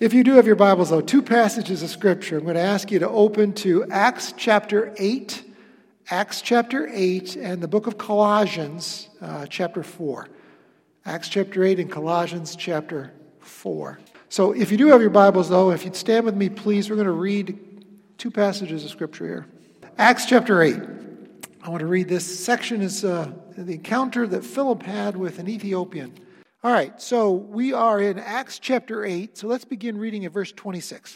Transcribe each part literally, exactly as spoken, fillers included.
If you do have your Bibles, though, two passages of Scripture. I'm going to ask you to open to Acts chapter eight, Acts chapter eight, and the book of Colossians, uh, chapter four. Acts chapter eight and Colossians chapter four. So if you do have your Bibles, though, if you'd stand with me, please, we're going to read two passages of Scripture here. Acts chapter eight. I want to read this section. Is uh, the encounter that Philip had with an Ethiopian. All right, so we are in Acts chapter eight, so let's begin reading at verse twenty-six.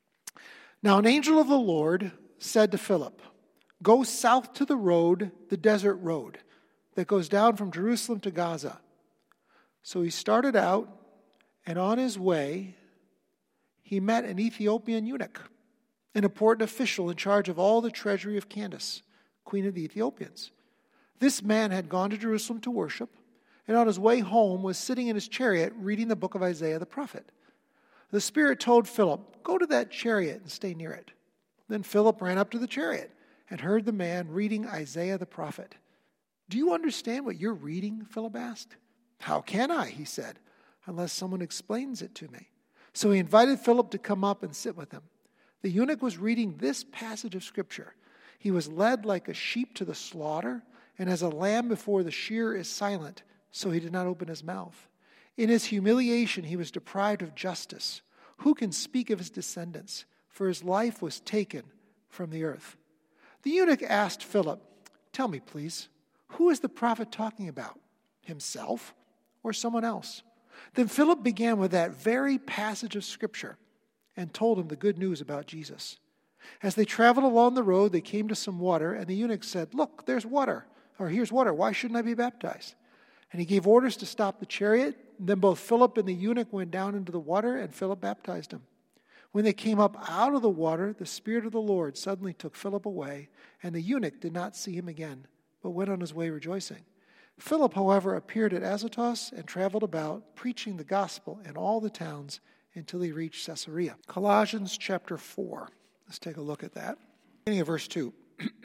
Now an angel of the Lord said to Philip, "Go south to the road, the desert road, that goes down from Jerusalem to Gaza." So he started out, and on his way, he met an Ethiopian eunuch, an important official in charge of all the treasury of Candace, queen of the Ethiopians. This man had gone to Jerusalem to worship, and on his way home was sitting in his chariot reading the book of Isaiah the prophet. The Spirit told Philip, "Go to that chariot and stay near it." Then Philip ran up to the chariot and heard the man reading Isaiah the prophet. "Do you understand what you're reading?" Philip asked. "How can I," he said, "unless someone explains it to me?" So he invited Philip to come up and sit with him. The eunuch was reading this passage of Scripture. "He was led like a sheep to the slaughter, and as a lamb before the shearer is silent, so he did not open his mouth. In his humiliation he was deprived of justice. Who can speak of his descendants? For his life was taken from the earth." The eunuch asked Philip, "Tell me, please, who is the prophet talking about? Himself or someone else?" Then Philip began with that very passage of Scripture and told him the good news about Jesus. As they traveled along the road, they came to some water, and the eunuch said, "Look, there's water, or here's water. Why shouldn't I be baptized?" And he gave orders to stop the chariot. Then both Philip and the eunuch went down into the water, and Philip baptized him. When they came up out of the water, the Spirit of the Lord suddenly took Philip away, and the eunuch did not see him again, but went on his way rejoicing. Philip, however, appeared at Azotus and traveled about, preaching the gospel in all the towns until he reached Caesarea. Colossians chapter four. Let's take a look at that. Beginning of verse two.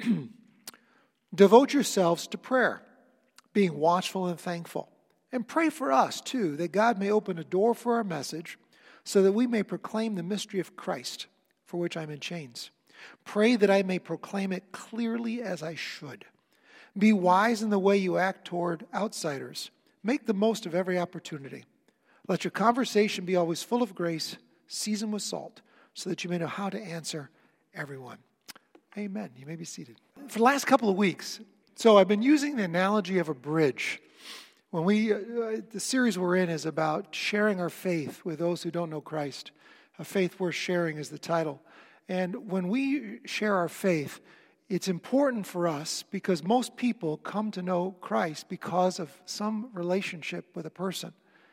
"Devote yourselves to prayer, being watchful and thankful. And pray for us, too, that God may open a door for our message, so that we may proclaim the mystery of Christ, for which I'm in chains. Pray that I may proclaim it clearly as I should. Be wise in the way you act toward outsiders. Make the most of every opportunity. Let your conversation be always full of grace, seasoned with salt, so that you may know how to answer everyone." Amen. You may be seated. For the last couple of weeks, so I've been using the analogy of a bridge. When we, uh, the series we're in is about sharing our faith with those who don't know Christ. A faith worth sharing is the title. And when we share our faith, it's important for us because most people come to know Christ because of some relationship with a person.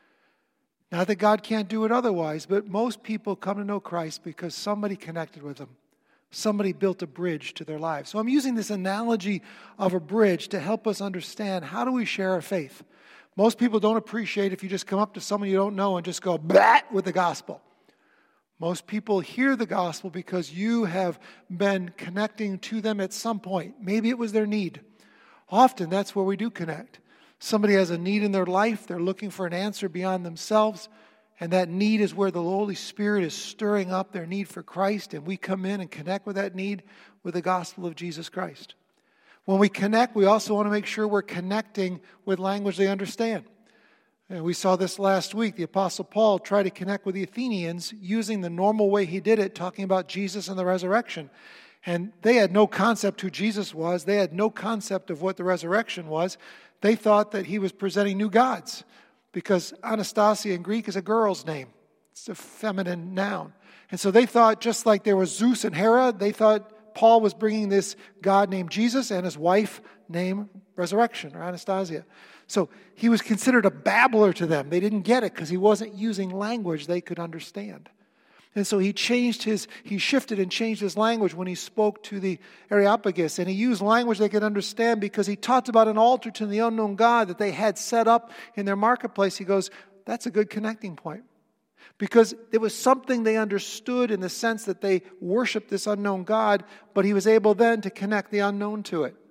Not that God can't do it otherwise, but most people come to know Christ because somebody connected with them. Somebody built a bridge to their lives. So I'm using this analogy of a bridge to help us understand how do we share our faith. Most people don't appreciate if you just come up to someone you don't know and just go bat with the gospel. Most people hear the gospel because you have been connecting to them at some point. Maybe it was their need. Often that's where we do connect. Somebody has a need in their life. They're looking for an answer beyond themselves. And that need is where the Holy Spirit is stirring up their need for Christ. And we come in and connect with that need with the gospel of Jesus Christ. When we connect, we also want to make sure we're connecting with language they understand. And we saw this last week. The Apostle Paul tried to connect with the Athenians using the normal way he did it, talking about Jesus and the resurrection. And they had no concept who Jesus was. They had no concept of what the resurrection was. They thought that he was presenting new gods because Anastasia in Greek is a girl's name. It's a feminine noun. And so they thought just like there was Zeus and Hera, they thought Paul was bringing this God named Jesus and his wife named Resurrection or Anastasia. So he was considered a babbler to them. They didn't get it because he wasn't using language they could understand. And so he changed his, he shifted and changed his language when he spoke to the Areopagus. And he used language they could understand because he talked about an altar to the unknown God that they had set up in their marketplace. He goes, that's a good connecting point. Because it was something they understood in the sense that they worshiped this unknown God, but he was able then to connect the unknown to it.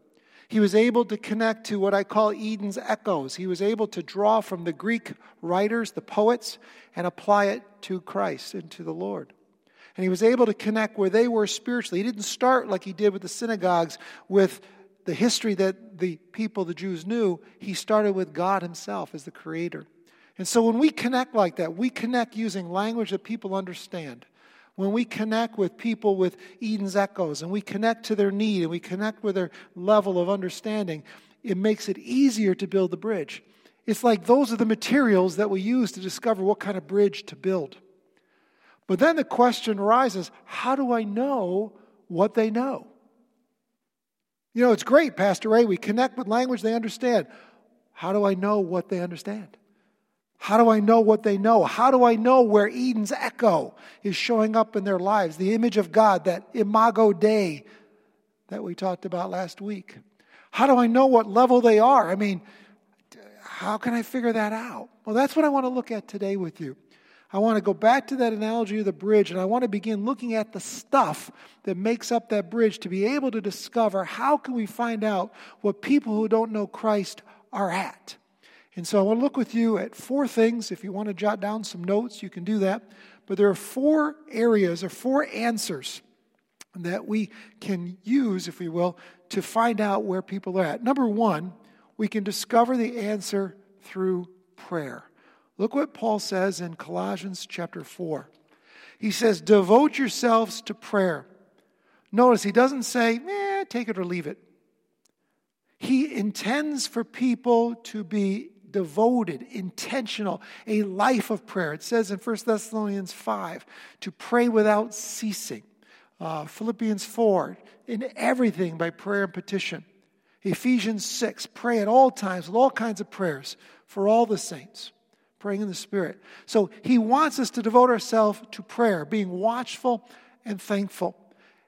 He was able to connect to what I call Eden's echoes. He was able to draw from the Greek writers, the poets, and apply it to Christ and to the Lord. And he was able to connect where they were spiritually. He didn't start like he did with the synagogues, with the history that the people, the Jews, knew. He started with God himself as the creator. And so when we connect like that, we connect using language that people understand. When we connect with people with Eden's echoes, and we connect to their need, and we connect with their level of understanding, it makes it easier to build the bridge. It's like those are the materials that we use to discover what kind of bridge to build. But then the question arises, how do I know what they know? You know, it's great, Pastor Ray, we connect with language they understand. How do I know what they understand? How do I know what they know? How do I know where Eden's echo is showing up in their lives? The image of God, that imago Dei that we talked about last week. How do I know what level they are? I mean, how can I figure that out? Well, that's what I want to look at today with you. I want to go back to that analogy of the bridge, and I want to begin looking at the stuff that makes up that bridge to be able to discover how can we find out what people who don't know Christ are at. And so I want to look with you at four things. If you want to jot down some notes, you can do that. But there are four areas or four answers that we can use, if we will, to find out where people are at. Number one, we can discover the answer through prayer. Look what Paul says in Colossians chapter four. He says, devote yourselves to prayer. Notice he doesn't say, eh, take it or leave it. He intends for people to be devoted, intentional, a life of prayer. It says in First Thessalonians five, to pray without ceasing. Uh, Philippians four, in everything by prayer and petition. Ephesians six, pray at all times with all kinds of prayers for all the saints. Praying in the Spirit. So he wants us to devote ourselves to prayer, being watchful and thankful.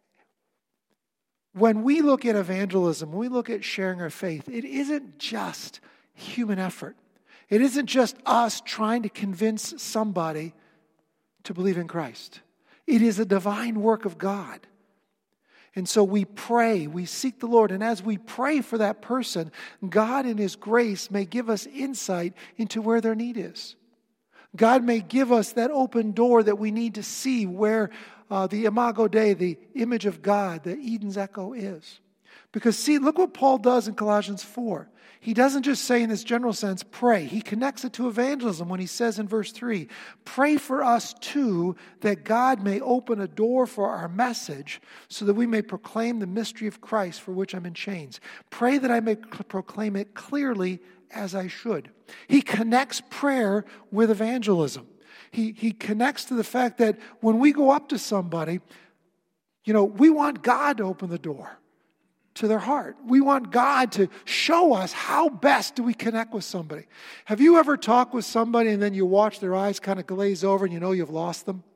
When we look at evangelism, when we look at sharing our faith, it isn't just human effort. It isn't just us trying to convince somebody to believe in Christ. It is a divine work of God. And so we pray, we seek the Lord, and as we pray for that person, God in His grace may give us insight into where their need is. God may give us that open door that we need to see where uh, the imago Dei, the image of God, the Eden's echo is. Because see, look what Paul does in Colossians four. He doesn't just say in this general sense, pray. He connects it to evangelism when he says in verse three, pray for us too, that God may open a door for our message so that we may proclaim the mystery of Christ for which I'm in chains. Pray that I may proclaim it clearly as I should. He connects prayer with evangelism. He, he connects to the fact that when we go up to somebody, you know, we want God to open the door to their heart. We want God to show us how best do we connect with somebody. Have you ever talked with somebody and then you watch their eyes kind of glaze over and you know you've lost them?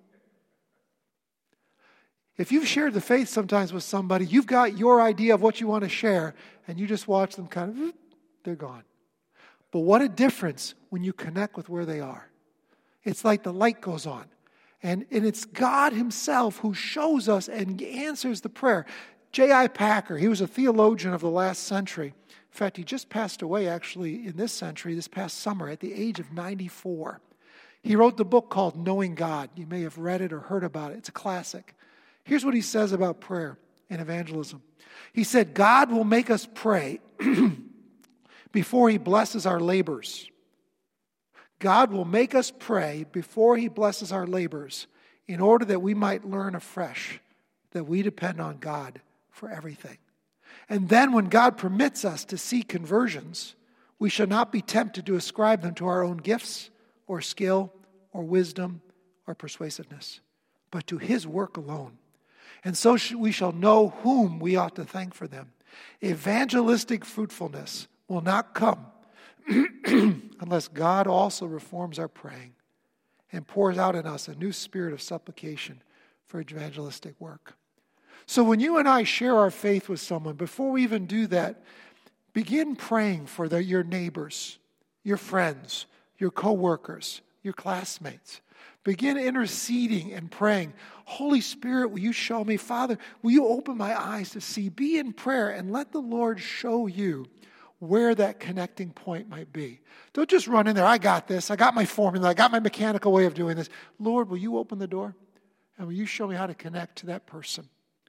If you've shared the faith sometimes with somebody, you've got your idea of what you want to share and you just watch them kind of, they're gone. But what a difference when you connect with where they are. It's like the light goes on. And, and it's God Himself who shows us and answers the prayer. J I Packer, he was a theologian of the last century. In fact, he just passed away actually in this century, this past summer, at the age of ninety-four. He wrote the book called Knowing God. You may have read it or heard about it. It's a classic. Here's what he says about prayer and evangelism. He said, God will make us pray before He blesses our labors. God will make us pray before He blesses our labors in order that we might learn afresh that we depend on God for everything. And then when God permits us to see conversions, we shall not be tempted to ascribe them to our own gifts or skill or wisdom or persuasiveness, but to His work alone. And so we shall know whom we ought to thank for them. Evangelistic fruitfulness will not come unless God also reforms our praying and pours out in us a new spirit of supplication for evangelistic work. So when you and I share our faith with someone, before we even do that, begin praying for the, your neighbors, your friends, your coworkers, your classmates. Begin interceding and praying. Holy Spirit, will you show me? Father, will you open my eyes to see? Be in prayer and let the Lord show you where that connecting point might be. Don't just run in there. I got this. I got my formula. I got my mechanical way of doing this. Lord, will you open the door? And will you show me how to connect to that person?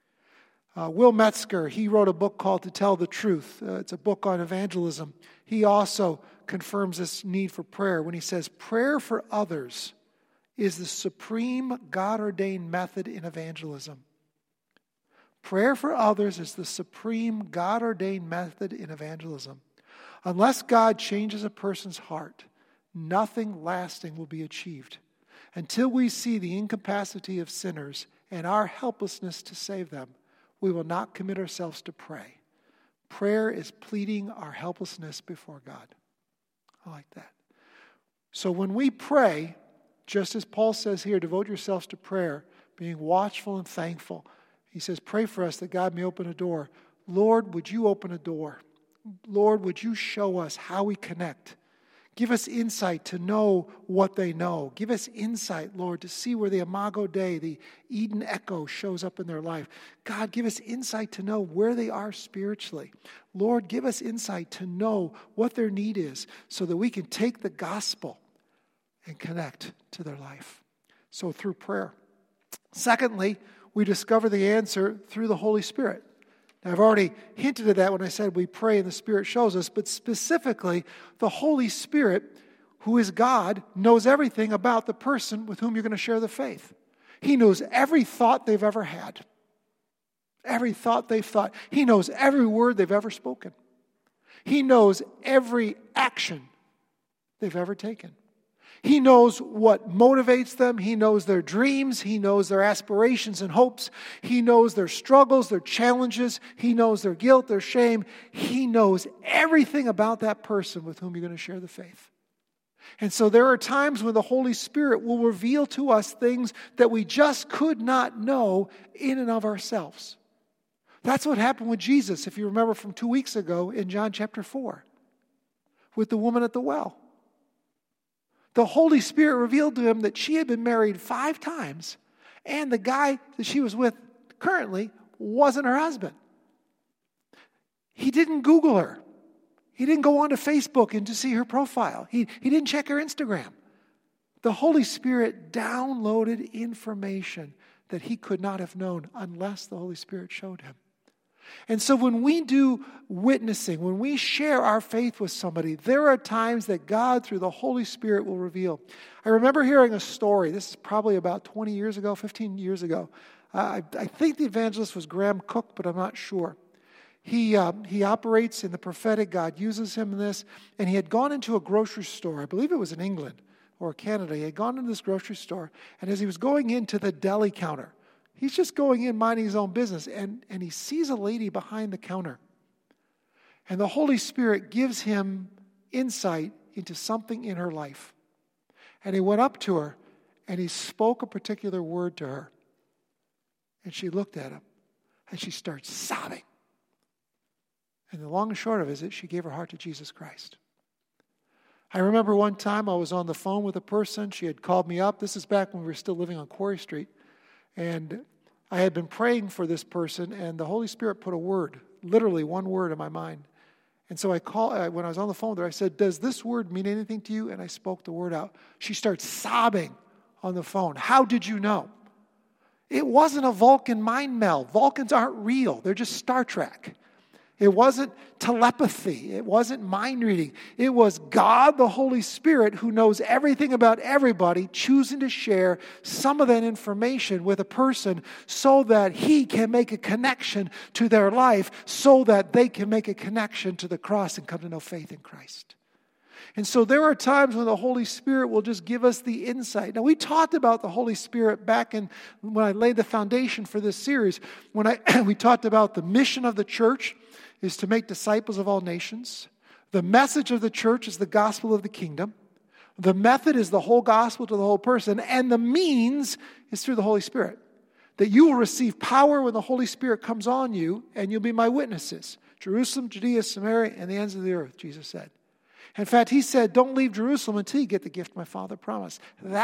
Uh, Will Metzger, he wrote a book called To Tell the Truth. Uh, it's a book on evangelism. He also confirms this need for prayer when he says, prayer for others is the supreme God-ordained method in evangelism. Prayer for others is the supreme God-ordained method in evangelism. Unless God changes a person's heart, nothing lasting will be achieved. Until we see the incapacity of sinners and our helplessness to save them, we will not commit ourselves to pray. Prayer is pleading our helplessness before God. I like that. So when we pray, just as Paul says here, devote yourselves to prayer, being watchful and thankful. He says, pray for us that God may open a door. Lord, would you open a door? Lord, would you show us how we connect? Give us insight to know what they know. Give us insight, Lord, to see where the Imago Dei, the Eden echo, shows up in their life. God, give us insight to know where they are spiritually. Lord, give us insight to know what their need is so that we can take the gospel and connect to their life. So through prayer. Secondly, we discover the answer through the Holy Spirit. Now, I've already hinted at that when I said we pray and the Spirit shows us, but specifically, the Holy Spirit, who is God, knows everything about the person with whom you're going to share the faith. He knows every thought they've ever had, every thought they've thought. He knows every word they've ever spoken. He knows every action they've ever taken. He knows what motivates them. He knows their dreams. He knows their aspirations and hopes. He knows their struggles, their challenges. He knows their guilt, their shame. He knows everything about that person with whom you're going to share the faith. And so there are times when the Holy Spirit will reveal to us things that we just could not know in and of ourselves. That's what happened with Jesus, if you remember from two weeks ago in John chapter four, with the woman at the well. The Holy Spirit revealed to him that she had been married five times, and the guy that she was with currently wasn't her husband. He didn't Google her. He didn't go onto Facebook and to see her profile. He, he didn't check her Instagram. The Holy Spirit downloaded information that he could not have known unless the Holy Spirit showed him. And so when we do witnessing, when we share our faith with somebody, there are times that God, through the Holy Spirit, will reveal. I remember hearing a story. This is probably about twenty years ago, fifteen years ago. Uh, I, I think the evangelist was Graham Cook, but I'm not sure. He, uh, he operates in the prophetic. God uses him in this. And he had gone into a grocery store. I believe it was in England or Canada. He had gone into this grocery store. And as he was going into the deli counter, he's just going in, minding his own business, and, and he sees a lady behind the counter. And the Holy Spirit gives him insight into something in her life. And he went up to her, and he spoke a particular word to her. And she looked at him, and she starts sobbing. And the long and short of it is that she gave her heart to Jesus Christ. I remember one time I was on the phone with a person. She had called me up. This is back when we were still living on Quarry Street. And I had been praying for this person, and the Holy Spirit put a word, literally one word in my mind. And so I called, when I was on the phone with her, I said, does this word mean anything to you? And I spoke the word out. She starts sobbing on the phone. How did you know? It wasn't a Vulcan mind meld. Vulcans aren't real. They're just Star Trek. It wasn't telepathy. It wasn't mind reading. It was God, the Holy Spirit, who knows everything about everybody, choosing to share some of that information with a person so that he can make a connection to their life, so that they can make a connection to the cross and come to know faith in Christ. And so there are times when the Holy Spirit will just give us the insight. Now, we talked about the Holy Spirit back in when I laid the foundation for this series. When I we talked about the mission of the church is to make disciples of all nations. The message of the church is the gospel of the kingdom. The method is the whole gospel to the whole person. And the means is through the Holy Spirit. That you will receive power when the Holy Spirit comes on you, and you'll be my witnesses. Jerusalem, Judea, Samaria, and the ends of the earth, Jesus said. In fact, he said, don't leave Jerusalem until you get the gift my Father promised. That's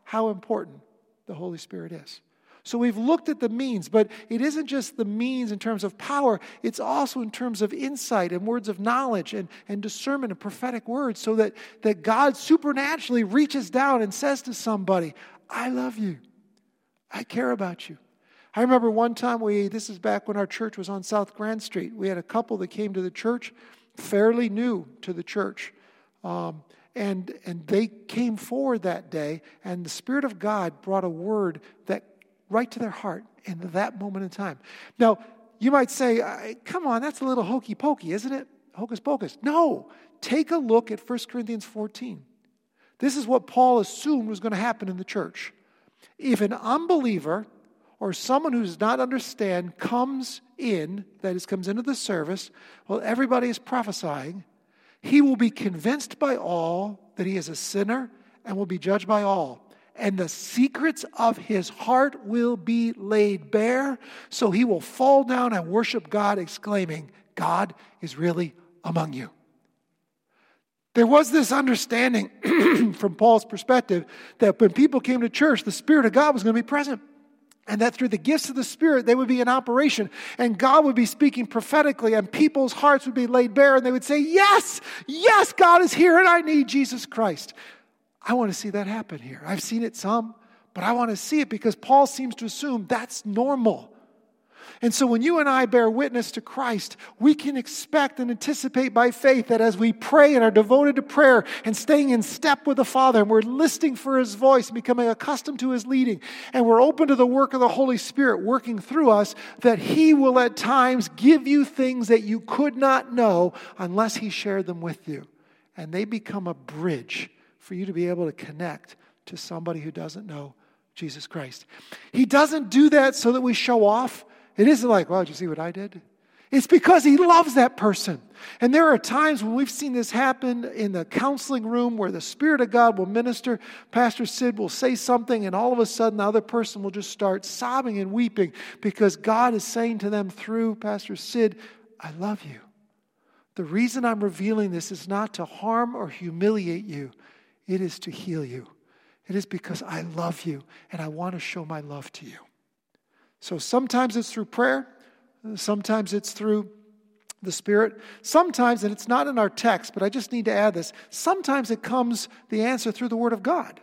how important the Holy Spirit is. So we've looked at the means, but it isn't just the means in terms of power. It's also in terms of insight and words of knowledge and, and discernment and prophetic words, so that, that God supernaturally reaches down and says to somebody, I love you. I care about you. I remember one time, we this is back when our church was on South Grand Street. We had a couple that came to the church, fairly new to the church. Um, and, and they came forward that day, and the Spirit of God brought a word that right to their heart in that moment in time. Now, you might say, come on, that's a little hokey pokey, isn't it? Hocus pocus. No, take a look at First Corinthians fourteen. This is what Paul assumed was going to happen in the church. If an unbeliever or someone who does not understand comes in, that is, comes into the service, while everybody is prophesying, he will be convinced by all that he is a sinner and will be judged by all. And the secrets of his heart will be laid bare, so he will fall down and worship God, exclaiming, God is really among you. There was this understanding from Paul's perspective that when people came to church, the Spirit of God was going to be present. And that through the gifts of the Spirit, they would be in operation. And God would be speaking prophetically, and people's hearts would be laid bare, and they would say, yes, yes, God is here, and I need Jesus Christ. I want to see that happen here. I've seen it some, but I want to see it because Paul seems to assume that's normal. And so when you and I bear witness to Christ, we can expect and anticipate by faith that as we pray and are devoted to prayer and staying in step with the Father, and we're listening for His voice, becoming accustomed to His leading, and we're open to the work of the Holy Spirit working through us, that He will at times give you things that you could not know unless He shared them with you. And they become a bridge for you to be able to connect to somebody who doesn't know Jesus Christ. He doesn't do that so that we show off. It isn't like, well, did you see what I did? It's because He loves that person. And there are times when we've seen this happen in the counseling room where the Spirit of God will minister. Pastor Sid will say something, and all of a sudden the other person will just start sobbing and weeping because God is saying to them through Pastor Sid, I love you. The reason I'm revealing this is not to harm or humiliate you. It is to heal you. It is because I love you and I want to show my love to you. So sometimes it's through prayer. Sometimes it's through the Spirit. Sometimes, and it's not in our text, but I just need to add this, sometimes it comes, the answer, through the Word of God.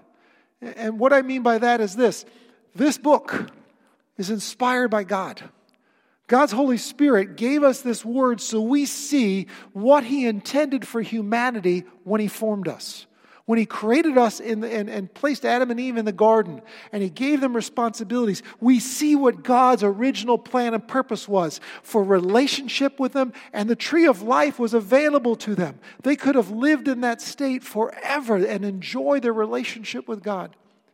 And what I mean by that is this. This book is inspired by God. God's Holy Spirit gave us this word so we see what He intended for humanity when He formed us. When He created us in the, and, and placed Adam and Eve in the garden, and He gave them responsibilities, we see what God's original plan and purpose was for relationship with them, and the tree of life was available to them. They could have lived in that state forever and enjoy their relationship with God.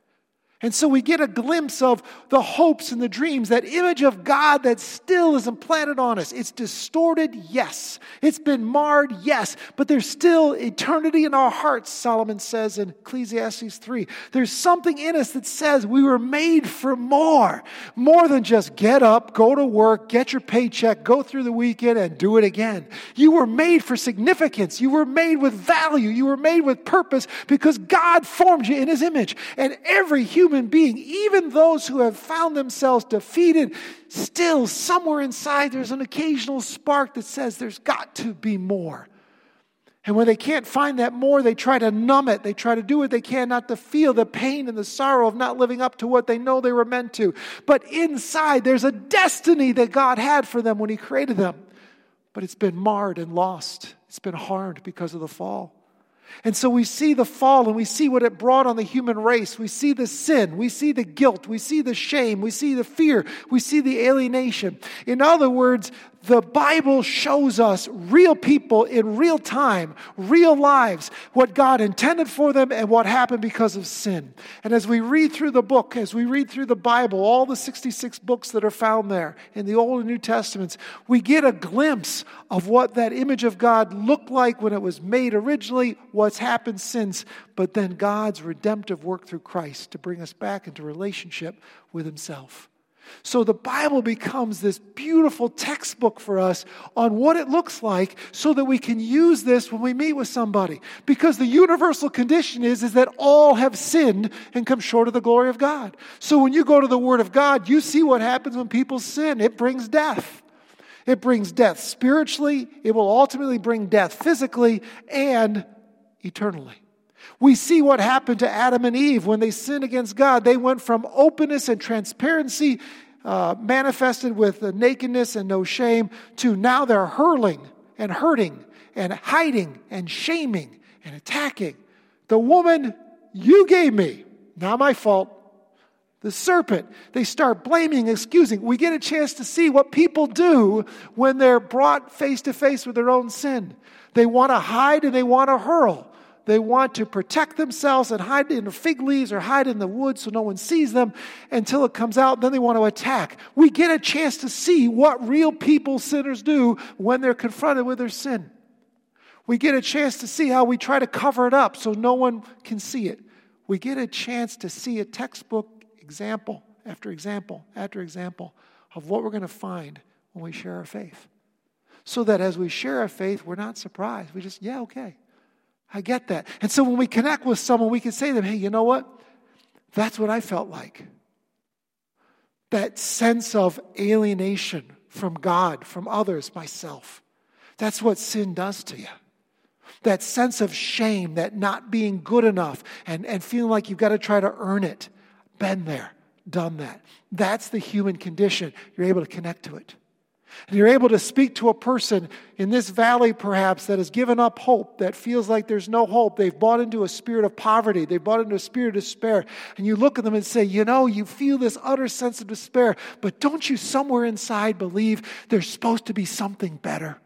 And so we get a glimpse of the hopes and the dreams, that image of God that still is implanted on us. It's distorted, yes. It's been marred, yes. But there's still eternity in our hearts, Solomon says in Ecclesiastes three. There's something in us that says we were made for more. More than just get up, go to work, get your paycheck, go through the weekend and do it again. You were made for significance. You were made with value. You were made with purpose because God formed you in His image. And every human being, even those who have found themselves defeated, still somewhere inside there's an occasional spark that says there's got to be more. And when they can't find that more, they try to numb it. They try to do what they can not to feel the pain and the sorrow of not living up to what they know they were meant to. But inside there's a destiny that God had for them when He created them. But it's been marred and lost. It's been harmed because of the fall. And so we see the fall and we see what it brought on the human race. We see the sin. We see the guilt. We see the shame. We see the fear. We see the alienation. In other words, the Bible shows us real people in real time, real lives, what God intended for them and what happened because of sin. And as we read through the book, as we read through the Bible, all the sixty-six books that are found there in the Old and New Testaments, we get a glimpse of what that image of God looked like when it was made originally, what's happened since, but then God's redemptive work through Christ to bring us back into relationship with Himself. So the Bible becomes this beautiful textbook for us on what it looks like so that we can use this when we meet with somebody. Because the universal condition is, is that all have sinned and come short of the glory of God. So when you go to the Word of God, you see what happens when people sin. It brings death. It brings death spiritually. It will ultimately bring death physically and eternally. We see what happened to Adam and Eve when they sinned against God. They went from openness and transparency uh, manifested with uh, nakedness and no shame to now they're hurling and hurting and hiding and shaming and attacking. The woman you gave me, not my fault. The serpent, they start blaming, excusing. We get a chance to see what people do when they're brought face to face with their own sin. They want to hide and they want to hurl. They want to protect themselves and hide in the fig leaves or hide in the woods so no one sees them until it comes out. Then they want to attack. We get a chance to see what real people, sinners, do when they're confronted with their sin. We get a chance to see how we try to cover it up so no one can see it. We get a chance to see a textbook example after example after example of what we're going to find when we share our faith. So that as we share our faith, we're not surprised. We just, yeah, okay. I get that. And so when we connect with someone, we can say to them, hey, you know what? That's what I felt like. That sense of alienation from God, from others, myself. That's what sin does to you. That sense of shame, that not being good enough and, and feeling like you've got to try to earn it. Been there, done that. That's the human condition. You're able to connect to it. And you're able to speak to a person in this valley perhaps that has given up hope, that feels like there's no hope. They've bought into a spirit of poverty. They've bought into a spirit of despair. And you look at them and say, you know, you feel this utter sense of despair, but don't you somewhere inside believe there's supposed to be something better?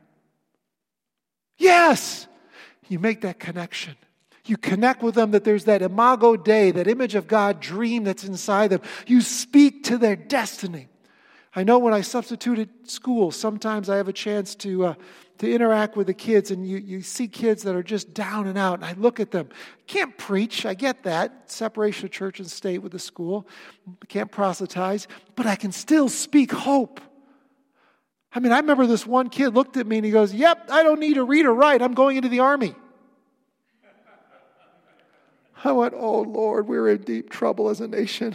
Yes! You make that connection. You connect with them that there's that imago Dei, that image of God dream that's inside them. You speak to their destiny. I know when I substituted school, sometimes I have a chance to uh, to interact with the kids, and you, you see kids that are just down and out, and I look at them. Can't preach, I get that, separation of church and state with the school. Can't proselytize, but I can still speak hope. I mean, I remember this one kid looked at me and he goes, yep, I don't need to read or write, I'm going into the army. I went, oh Lord, we're in deep trouble as a nation.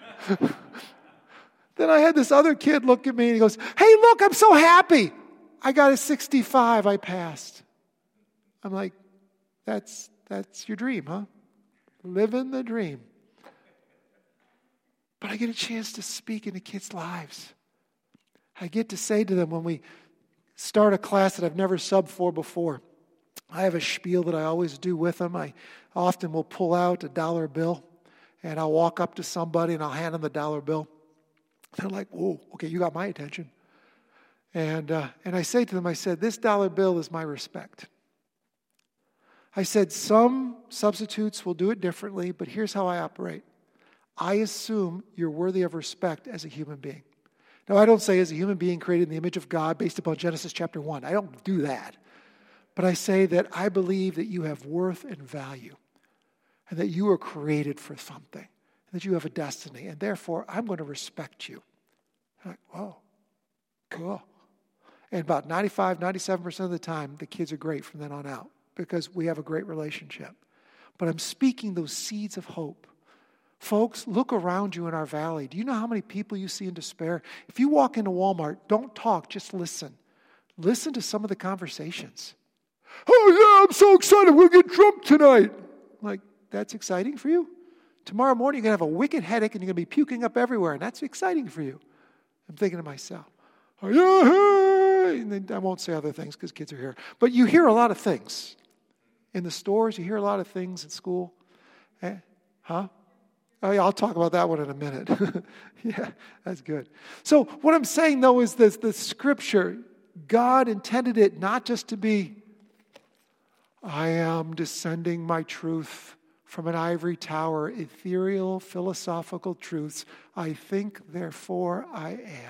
Then I had this other kid look at me and he goes, hey, look, I'm so happy. I got a sixty-five, I passed. I'm like, that's that's your dream, huh? Living the dream. But I get a chance to speak into kids' lives. I get to say to them when we start a class that I've never subbed for before, I have a spiel that I always do with them. I often will pull out a dollar bill and I'll walk up to somebody and I'll hand them the dollar bill. They're like, whoa, okay, you got my attention. And uh, and I say to them, I said, this dollar bill is my respect. I said, some substitutes will do it differently, but here's how I operate. I assume you're worthy of respect as a human being. Now, I don't say as a human being created in the image of God based upon Genesis chapter one. I don't do that. But I say that I believe that you have worth and value and that you were created for something. That you have a destiny, and therefore I'm going to respect you. I'm like, whoa, cool. And about ninety-five, ninety-seven percent of the time, the kids are great from then on out because we have a great relationship. But I'm speaking those seeds of hope. Folks, look around you in our valley. Do you know how many people you see in despair? If you walk into Walmart, don't talk, just listen. Listen to some of the conversations. Oh, yeah, I'm so excited. We'll get drunk tonight. I'm like, that's exciting for you? Tomorrow morning, you're going to have a wicked headache and you're going to be puking up everywhere, and that's exciting for you. I'm thinking to myself, oh, yeah, and then I won't say other things because kids are here. But you hear a lot of things. In the stores, you hear a lot of things at school. Eh? Huh? Oh, yeah, I'll talk about that one in a minute. Yeah, that's good. So what I'm saying, though, is this, the Scripture, God intended it not just to be, I am descending my truth from an ivory tower, ethereal, philosophical truths. I think, therefore I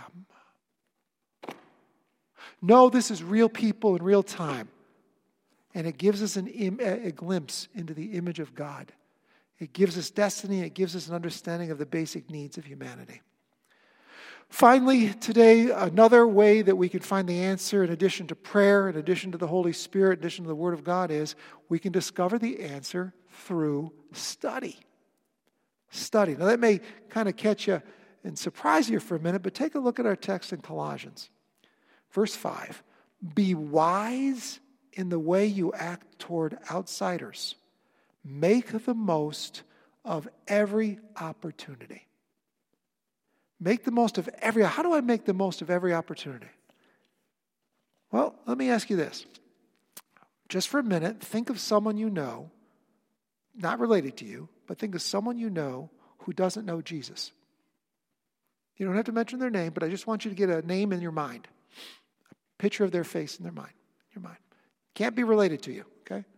am. No, this is real people in real time. And it gives us an Im- a glimpse into the image of God. It gives us destiny. It gives us an understanding of the basic needs of humanity. Finally, today, another way that we can find the answer in addition to prayer, in addition to the Holy Spirit, in addition to the Word of God is we can discover the answer through study. Study. Now that may kind of catch you and surprise you for a minute, but take a look at our text in Colossians. Verse five, be wise in the way you act toward outsiders. Make the most of every opportunity. Make the most of every, how do I make the most of every opportunity? Well, let me ask you this. Just for a minute, think of someone you know, not related to you, but think of someone you know who doesn't know Jesus. You don't have to mention their name, but I just want you to get a name in your mind. A picture of their face in their mind. Your mind. Can't be related to you, okay?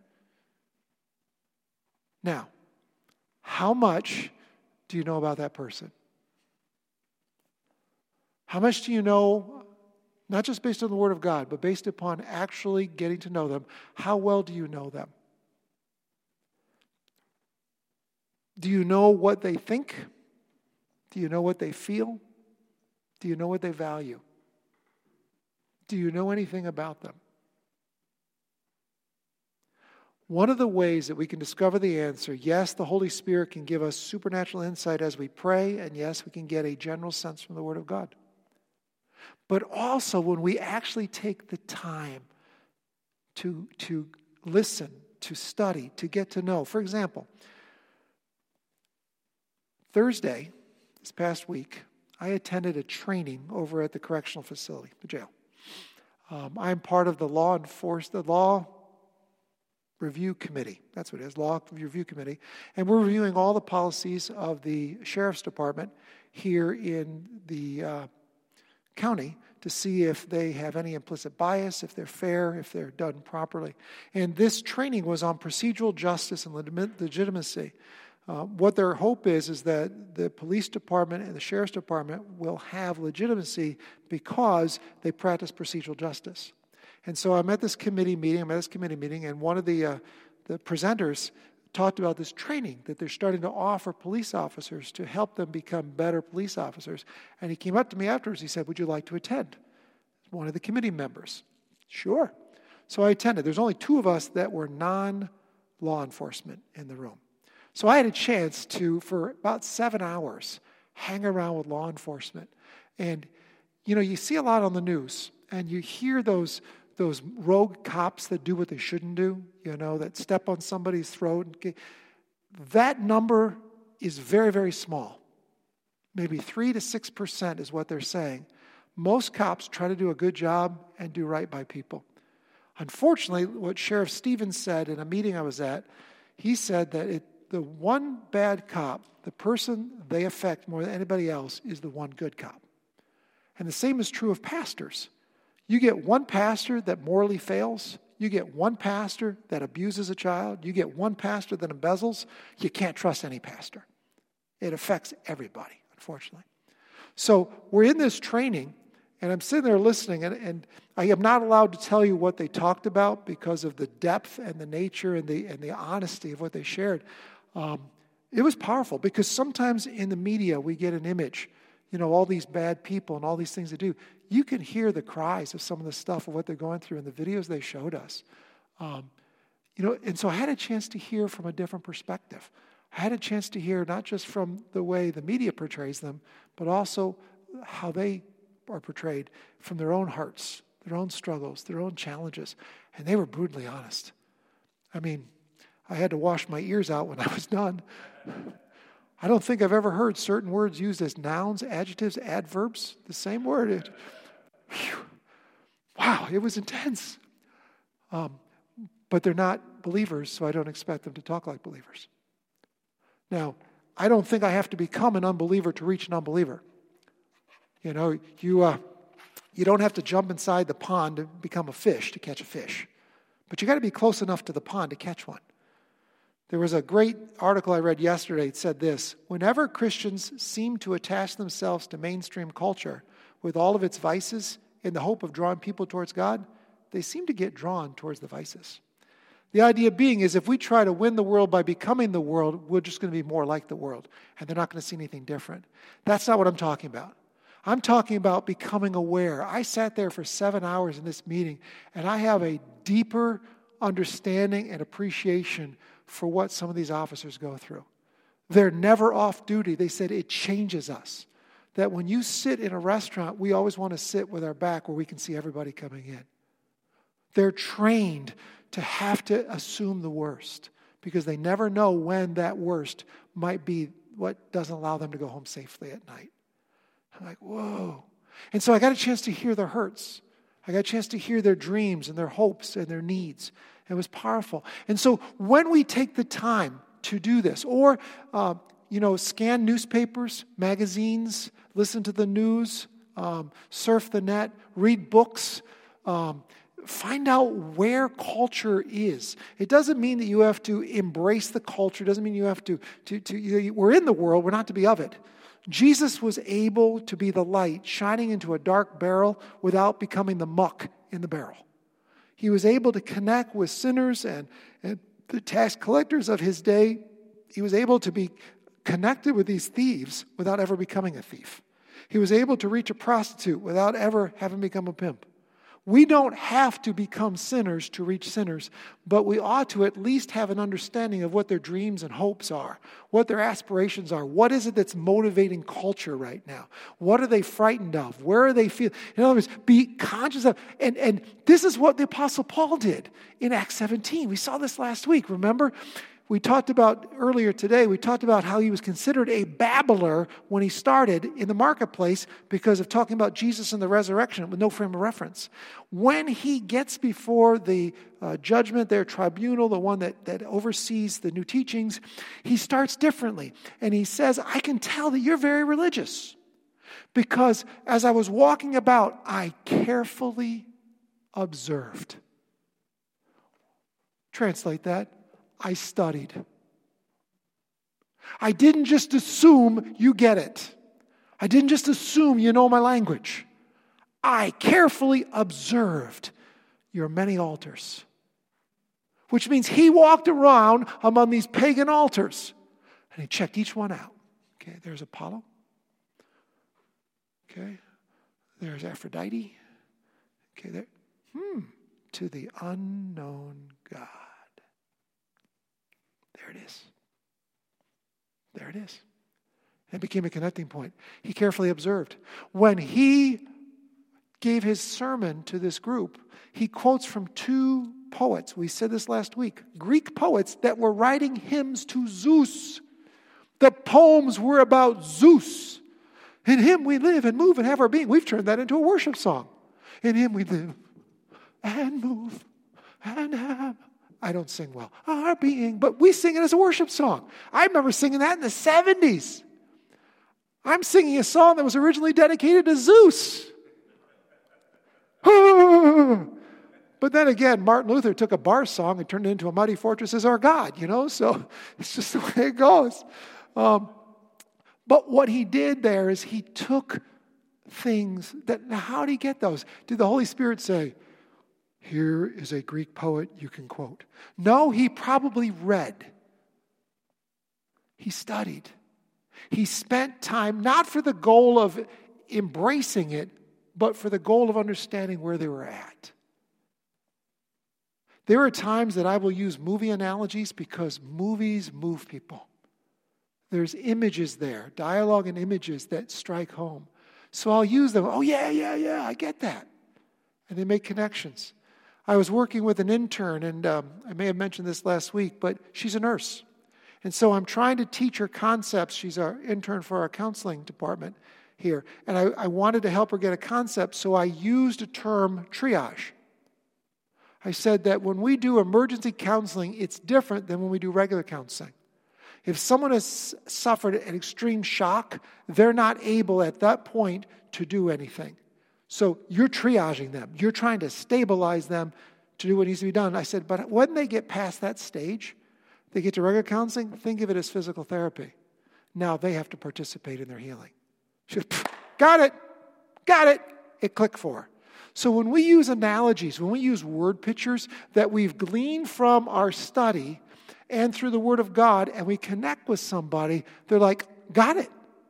Now, how much do you know about that person? How much do you know, not just based on the Word of God, but based upon actually getting to know them? How well do you know them? Do you know what they think? Do you know what they feel? Do you know what they value? Do you know anything about them? One of the ways that we can discover the answer, yes, the Holy Spirit can give us supernatural insight as we pray, and yes, we can get a general sense from the Word of God. But also when we actually take the time to, to listen, to study, to get to know. For example, Thursday, this past week, I attended a training over at the correctional facility, the jail. Um, I'm part of the law enforcement, the law review committee. That's what it is, law review committee. And we're reviewing all the policies of the sheriff's department here in the uh, county to see if they have any implicit bias, if they're fair, if they're done properly. And this training was on procedural justice and legitimacy. Uh, what their hope is, is that the police department and the sheriff's department will have legitimacy because they practice procedural justice. And so I'm at this committee meeting, I'm at this committee meeting, and one of the, uh, the presenters talked about this training that they're starting to offer police officers to help them become better police officers. And he came up to me afterwards, he said, would you like to attend? One of the committee members. Sure. So I attended. There's only two of us that were non-law enforcement in the room. So I had a chance to, for about seven hours, hang around with law enforcement. And, you know, you see a lot on the news, and you hear those those rogue cops that do what they shouldn't do, you know, that step on somebody's throat. That number is very, very small. Maybe three to six percent is what they're saying. Most cops try to do a good job and do right by people. Unfortunately, what Sheriff Stevens said in a meeting I was at, he said that it, the one bad cop, the person they affect more than anybody else, is the one good cop. And the same is true of pastors. You get one pastor that morally fails, you get one pastor that abuses a child, you get one pastor that embezzles, you can't trust any pastor. It affects everybody, unfortunately. So we're in this training, and I'm sitting there listening, and, and I am not allowed to tell you what they talked about because of the depth and the nature and the and the honesty of what they shared. Um, it was powerful because sometimes in the media we get an image, you know, all these bad people and all these things they do. You can hear the cries of some of the stuff of what they're going through in the videos they showed us. Um, you know, and so I had a chance to hear from a different perspective. I had a chance to hear not just from the way the media portrays them, but also how they are portrayed from their own hearts, their own struggles, their own challenges. And they were brutally honest. I mean, I had to wash my ears out when I was done. I don't think I've ever heard certain words used as nouns, adjectives, adverbs, the same word. It, whew, wow, it was intense. Um, but they're not believers, so I don't expect them to talk like believers. Now, I don't think I have to become an unbeliever to reach an unbeliever. You know, you uh, you don't have to jump inside the pond to become a fish to catch a fish. But you got to be close enough to the pond to catch one. There was a great article I read yesterday. It said this: whenever Christians seem to attach themselves to mainstream culture with all of its vices in the hope of drawing people towards God, they seem to get drawn towards the vices. The idea being is if we try to win the world by becoming the world, we're just going to be more like the world, and they're not going to see anything different. That's not what I'm talking about. I'm talking about becoming aware. I sat there for seven hours in this meeting, and I have a deeper understanding and appreciation for what some of these officers go through. They're never off duty. They said it changes us. That when you sit in a restaurant, we always want to sit with our back where we can see everybody coming in. They're trained to have to assume the worst because they never know when that worst might be what doesn't allow them to go home safely at night. I'm like, whoa. And so I got a chance to hear their hurts. I got a chance to hear their dreams and their hopes and their needs. It was powerful. And so when we take the time to do this, or, uh, you know, scan newspapers, magazines, listen to the news, um, surf the net, read books, um, find out where culture is. It doesn't mean that you have to embrace the culture. It doesn't mean you have to, to, to you know, we're in the world, we're not to be of it. Jesus was able to be the light shining into a dark barrel without becoming the muck in the barrel. He was able to connect with sinners and, and the tax collectors of his day. He was able to be connected with these thieves without ever becoming a thief. He was able to reach a prostitute without ever having become a pimp. We don't have to become sinners to reach sinners, but we ought to at least have an understanding of what their dreams and hopes are, what their aspirations are. What is it that's motivating culture right now? What are they frightened of? Where are they feeling? In other words, be conscious of. And, and this is what the Apostle Paul did in Acts seventeen. We saw this last week, remember? We talked about earlier today, we talked about how he was considered a babbler when he started in the marketplace because of talking about Jesus and the resurrection with no frame of reference. When he gets before the uh, judgment, their tribunal, the one that, that oversees the new teachings, he starts differently. And he says, I can tell that you're very religious because as I was walking about, I carefully observed. Translate that. I studied. I didn't just assume you get it. I didn't just assume you know my language. I carefully observed your many altars. Which means he walked around among these pagan altars and he checked each one out. Okay, there's Apollo. Okay, there's Aphrodite. Okay, there. Hmm, to the unknown God. There it is. There it is. It became a connecting point. He carefully observed. When he gave his sermon to this group, he quotes from two poets. We said this last week. Greek poets that were writing hymns to Zeus. The poems were about Zeus. In him we live and move and have our being. We've turned that into a worship song. In him we live and move and have. I don't sing well. Our being, but we sing it as a worship song. I remember singing that in the seventies. I'm singing a song that was originally dedicated to Zeus. But then again, Martin Luther took a bar song and turned it into A Mighty Fortress Is Our God, you know, so it's just the way it goes. Um, but what he did there is he took things that, now how did he get those? Did the Holy Spirit say, here is a Greek poet you can quote? No, he probably read. He studied. He spent time not for the goal of embracing it, but for the goal of understanding where they were at. There are times that I will use movie analogies because movies move people. There's images there, dialogue and images that strike home. So I'll use them. Oh, yeah, yeah, yeah, I get that. And they make connections. I was working with an intern, and um, I may have mentioned this last week, but she's a nurse. And so I'm trying to teach her concepts. She's our intern for our counseling department here. And I, I wanted to help her get a concept, so I used a term, triage. I said that when we do emergency counseling, it's different than when we do regular counseling. If someone has suffered an extreme shock, they're not able at that point to do anything. So you're triaging them. You're trying to stabilize them to do what needs to be done. I said, but when they get past that stage, they get to regular counseling, think of it as physical therapy. Now they have to participate in their healing. She goes, got it, got it. It clicked for her. So when we use analogies, when we use word pictures that we've gleaned from our study and through the Word of God, and we connect with somebody, they're like, got it.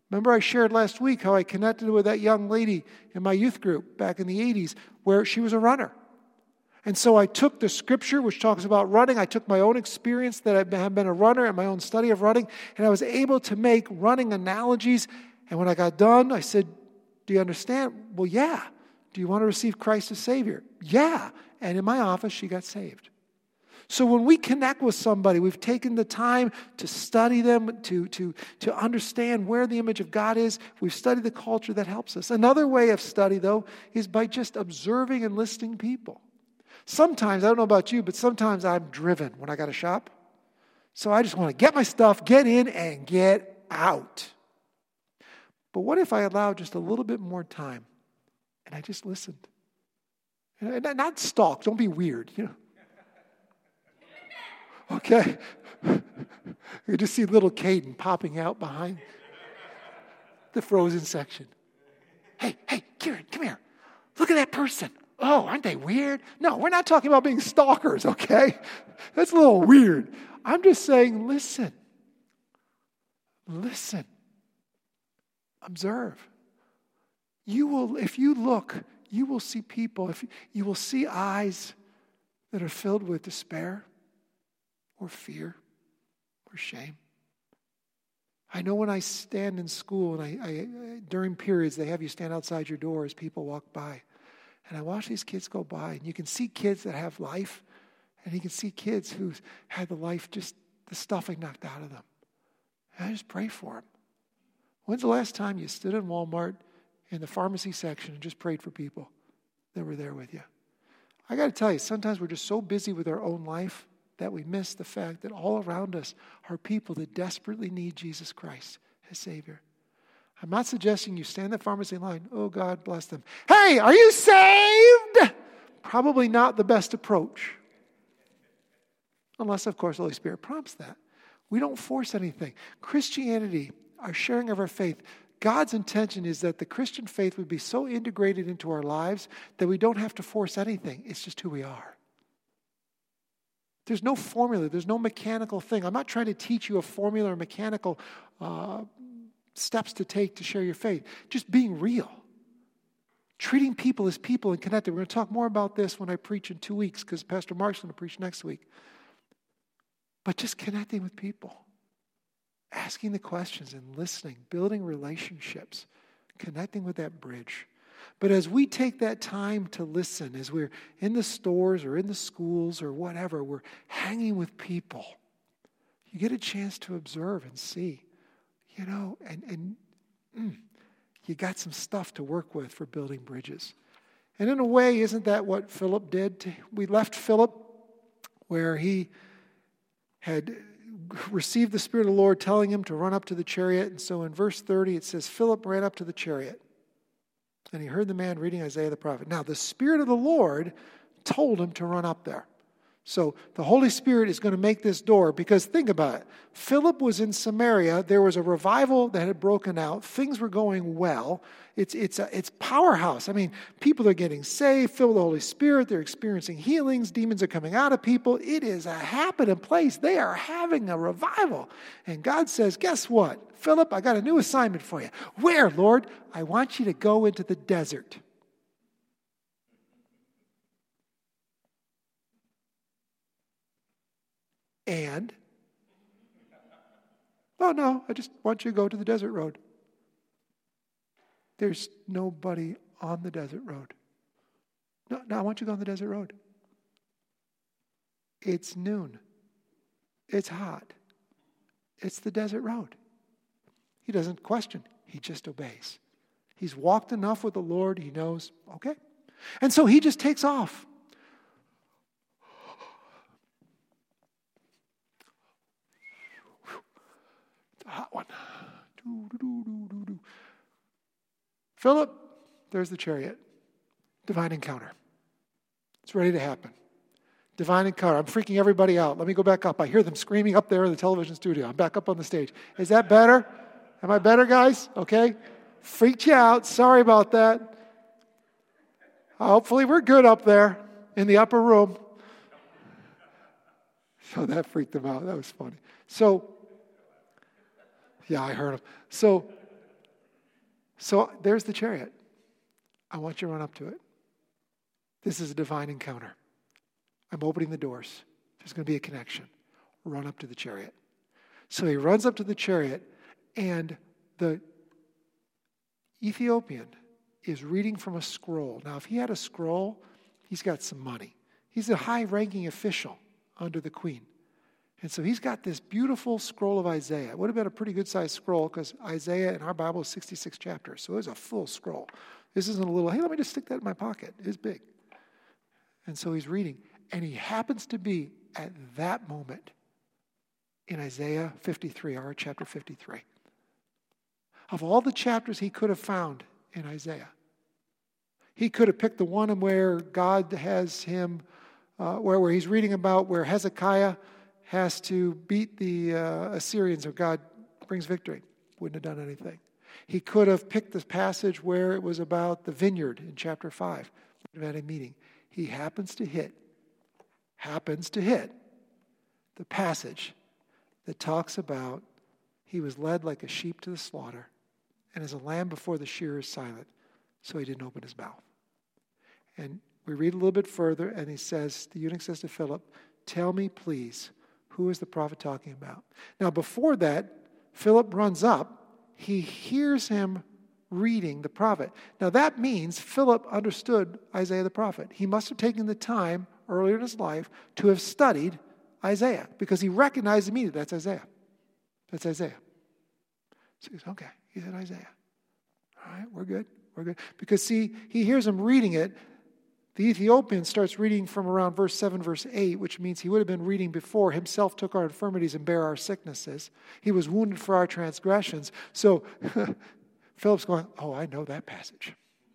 Remember I shared last week how I connected with that young lady in my youth group back in the eighties where she was a runner. And so I took the scripture which talks about running. I took my own experience that I have been a runner and my own study of running, and I was able to make running analogies. And when I got done, I said, do you understand? Well, yeah. Do you want to receive Christ as Savior? Yeah. And in my office, she got saved. So when we connect with somebody, we've taken the time to study them, to, to, to understand where the image of God is. We've studied the culture that helps us. Another way of study, though, is by just observing and listening to people. Sometimes, I don't know about you, but sometimes I'm driven when I got to shop. So I just want to get my stuff, get in, and get out. But what if I allowed just a little bit more time and I just listened? And not stalk, don't be weird, you know. Okay. You just see little Caden popping out behind the frozen section. Hey, hey, Kieran, come here. Look at that person. Oh, aren't they weird? No, we're not talking about being stalkers, okay? That's a little weird. I'm just saying, listen. Listen. Observe. You will, if you look, you will see people, if you will see eyes that are filled with despair, or fear, or shame. I know when I stand in school, and I, I during periods, they have you stand outside your door as people walk by. And I watch these kids go by, and you can see kids that have life, and you can see kids who've had the life, just the stuffing knocked out of them. And I just pray for them. When's the last time you stood in Walmart in the pharmacy section and just prayed for people that were there with you? I got to tell you, sometimes we're just so busy with our own life that we miss the fact that all around us are people that desperately need Jesus Christ as Savior. I'm not suggesting you stand in the pharmacy line, oh, God bless them. Hey, are you saved? Probably not the best approach. Unless, of course, the Holy Spirit prompts that. We don't force anything. Christianity, our sharing of our faith, God's intention is that the Christian faith would be so integrated into our lives that we don't have to force anything. It's just who we are. There's no formula. There's no mechanical thing. I'm not trying to teach you a formula or mechanical uh, steps to take to share your faith. Just being real. Treating people as people and connected. We're going to talk more about this when I preach in two weeks because Pastor Mark's going to preach next week. But just connecting with people. Asking the questions and listening. Building relationships. Connecting with that bridge. But as we take that time to listen, as we're in the stores or in the schools or whatever, we're hanging with people, you get a chance to observe and see, you know, and, and mm, you got some stuff to work with for building bridges. And in a way, isn't that what Philip did? To, we left Philip where he had received the Spirit of the Lord telling him to run up to the chariot. And so in verse thirty, it says, Philip ran up to the chariot. And he heard the man reading Isaiah the prophet. Now, the Spirit of the Lord told him to run up there. So the Holy Spirit is going to make this door because think about it. Philip was in Samaria. There was a revival that had broken out. Things were going well. It's it's a it's powerhouse. I mean, people are getting saved, filled with the Holy Spirit. They're experiencing healings. Demons are coming out of people. It is a happening place. They are having a revival. And God says, guess what? Philip, I got a new assignment for you. Where, Lord? I want you to go into the desert. And, oh no, I just want you to go to the desert road. There's nobody on the desert road. No, no, I want you to go on the desert road. It's noon. It's hot. It's the desert road. He doesn't question. He just obeys. He's walked enough with the Lord. He knows, okay. And so he just takes off. Hot one. Do, do, do, do, do, do. Philip, there's the chariot. Divine encounter. It's ready to happen. Divine encounter. I'm freaking everybody out. Let me go back up. I hear them screaming up there in the television studio. I'm back up on the stage. Is that better? Am I better, guys? Okay. Freaked you out. Sorry about that. Hopefully we're good up there in the upper room. So that freaked them out. That was funny. So, yeah, I heard him. So So there's the chariot. I want you to run up to it. This is a divine encounter. I'm opening the doors. There's going to be a connection. Run up to the chariot. So he runs up to the chariot, and the Ethiopian is reading from a scroll. Now, if he had a scroll, he's got some money. He's a high-ranking official under the queen. And so he's got this beautiful scroll of Isaiah. It would have been a pretty good-sized scroll because Isaiah in our Bible is sixty-six chapters. So it was a full scroll. This isn't a little, hey, let me just stick that in my pocket. It's big. And so he's reading. And he happens to be at that moment in Isaiah fifty-three, our chapter fifty-three. Of all the chapters he could have found in Isaiah, he could have picked the one where God has him, uh, where, where he's reading about where Hezekiah has to beat the uh, Assyrians or God brings victory. Wouldn't have done anything. He could have picked the passage where it was about the vineyard in chapter five. Wouldn't have had a meeting. He happens to hit, happens to hit the passage that talks about he was led like a sheep to the slaughter, and as a lamb before the shearer is silent, so he didn't open his mouth. And we read a little bit further, and he says, the eunuch says to Philip, tell me, please, who is the prophet talking about? Now, before that, Philip runs up. He hears him reading the prophet. Now, that means Philip understood Isaiah the prophet. He must have taken the time earlier in his life to have studied Isaiah because he recognized immediately that's Isaiah. That's Isaiah. So he goes, okay, he said Isaiah. All right, we're good. We're good. Because, see, he hears him reading it. The Ethiopian starts reading from around verse seven, verse eight, which means he would have been reading before. Himself took our infirmities and bare our sicknesses. He was wounded for our transgressions. So Philip's going, oh, I know that passage.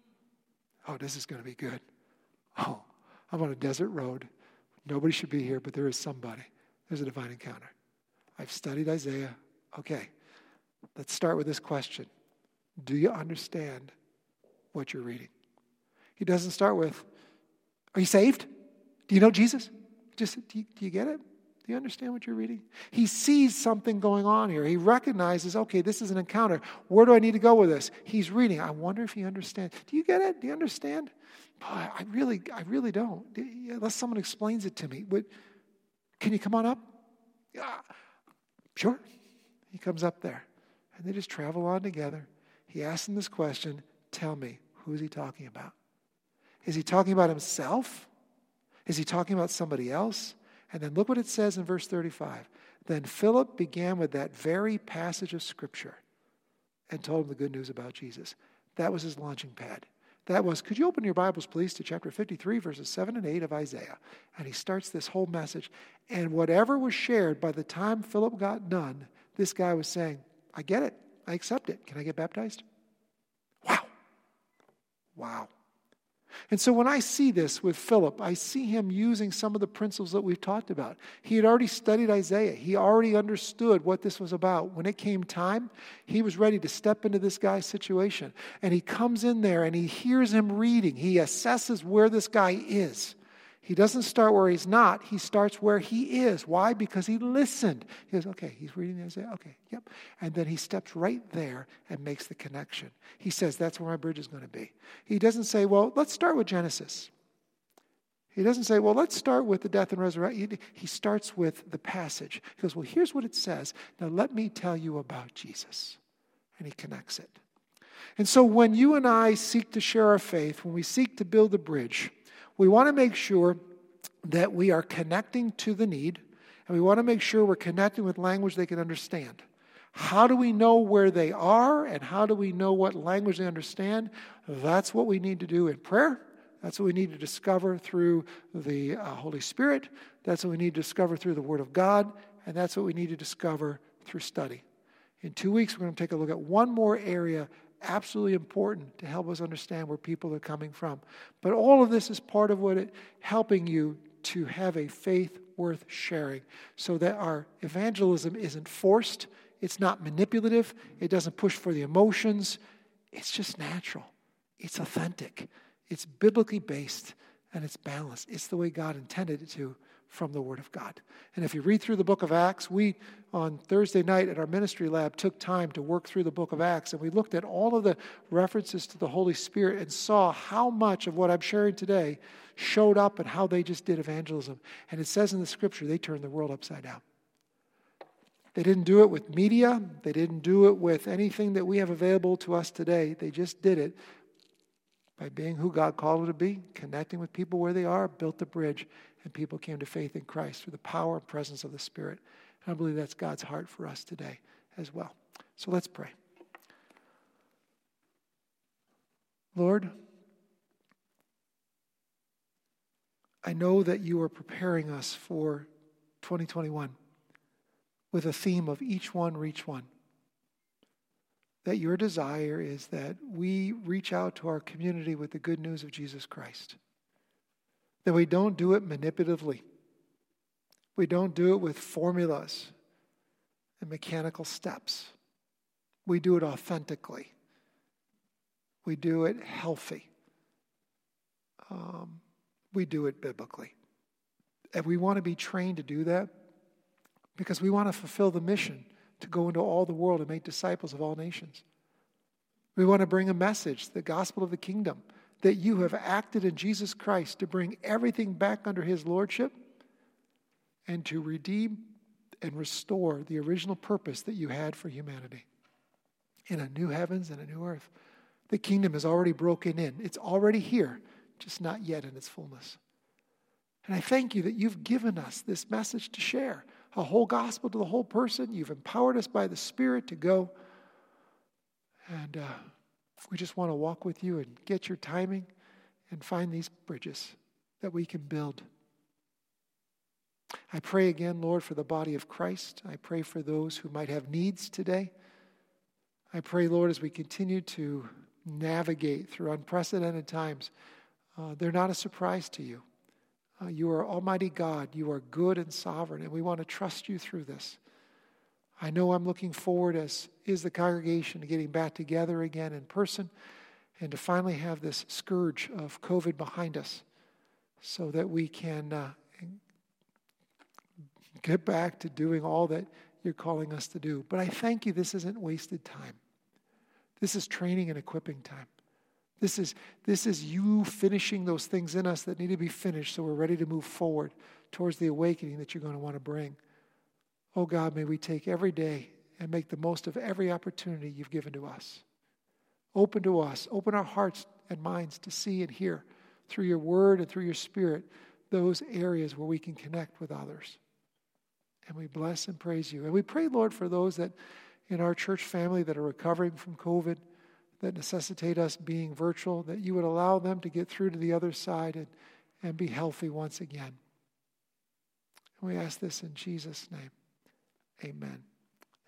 Oh, this is going to be good. Oh, I'm on a desert road. Nobody should be here, but there is somebody. There's a divine encounter. I've studied Isaiah. Okay, let's start with this question. Do you understand what you're reading? He doesn't start with, are you saved? Do you know Jesus? Just, do you, do you get it? Do you understand what you're reading? He sees something going on here. He recognizes, okay, this is an encounter. Where do I need to go with this? He's reading. I wonder if he understands. Do you get it? Do you understand? Boy, I really, I really don't. Unless someone explains it to me. What, can you come on up? Yeah, sure. He comes up there. And they just travel on together. He asks him this question, tell me, who is he talking about? Is he talking about himself? Is he talking about somebody else? And then look what it says in verse thirty-five. Then Philip began with that very passage of Scripture and told him the good news about Jesus. That was his launching pad. That was, could you open your Bibles, please, to chapter fifty-three, verses seven and eight of Isaiah. And he starts this whole message. And whatever was shared, by the time Philip got done, this guy was saying, I get it. I accept it. Can I get baptized? Wow. Wow. And so when I see this with Philip, I see him using some of the principles that we've talked about. He had already studied Isaiah. He already understood what this was about. When it came time, he was ready to step into this guy's situation. And he comes in there and he hears him reading. He assesses where this guy is. He doesn't start where he's not. He starts where he is. Why? Because he listened. He goes, okay, he's reading Isaiah. Okay, yep. And then he steps right there and makes the connection. He says, that's where my bridge is going to be. He doesn't say, well, let's start with Genesis. He doesn't say, well, let's start with the death and resurrection. He starts with the passage. He goes, well, here's what it says. Now let me tell you about Jesus. And he connects it. And so when you and I seek to share our faith, when we seek to build a bridge, we want to make sure that we are connecting to the need, and we want to make sure we're connecting with language they can understand. How do we know where they are, and how do we know what language they understand? That's what we need to do in prayer. That's what we need to discover through the uh, Holy Spirit. That's what we need to discover through the Word of God, and that's what we need to discover through study. In two weeks, we're going to take a look at one more area absolutely important to help us understand where people are coming from. But all of this is part of what it helping you to have a faith worth sharing so that our evangelism isn't forced, it's not manipulative, it doesn't push for the emotions, it's just natural, it's authentic, it's biblically based, and it's balanced. It's the way God intended it to from the Word of God. And if you read through the book of Acts, we, on Thursday night at our ministry lab, took time to work through the book of Acts, and we looked at all of the references to the Holy Spirit and saw how much of what I'm sharing today showed up and how they just did evangelism. And it says in the Scripture, they turned the world upside down. They didn't do it with media. They didn't do it with anything that we have available to us today. They just did it by being who God called them to be, connecting with people where they are, built the bridge, and people came to faith in Christ through the power and presence of the Spirit. And I believe that's God's heart for us today as well. So let's pray. Lord, I know that you are preparing us for twenty twenty-one with a theme of each one reach one. That your desire is that we reach out to our community with the good news of Jesus Christ. That we don't do it manipulatively. We don't do it with formulas and mechanical steps. We do it authentically. We do it healthy. Um, we do it biblically. And we want to be trained to do that because we want to fulfill the mission to go into all the world and make disciples of all nations. We want to bring a message, the gospel of the kingdom, that you have acted in Jesus Christ to bring everything back under his lordship and to redeem and restore the original purpose that you had for humanity in a new heavens and a new earth. The kingdom is already broken in. It's already here, just not yet in its fullness. And I thank you that you've given us this message to share, a whole gospel to the whole person. You've empowered us by the Spirit to go. And uh, we just want to walk with you and get your timing and find these bridges that we can build. I pray again, Lord, for the body of Christ. I pray for those who might have needs today. I pray, Lord, as we continue to navigate through unprecedented times, uh, they're not a surprise to you. Uh, you are Almighty God. You are good and sovereign, and we want to trust you through this. I know I'm looking forward, as is the congregation, to getting back together again in person and to finally have this scourge of COVID behind us so that we can uh, get back to doing all that you're calling us to do. But I thank you this isn't wasted time. This is training and equipping time. This is, this is you finishing those things in us that need to be finished so we're ready to move forward towards the awakening that you're going to want to bring. Oh God, may we take every day and make the most of every opportunity you've given to us. Open to us, open our hearts and minds to see and hear through your word and through your Spirit those areas where we can connect with others. And we bless and praise you. And we pray, Lord, for those that in our church family that are recovering from COVID, that necessitate us being virtual, that you would allow them to get through to the other side and, and be healthy once again. And we ask this in Jesus' name. Amen.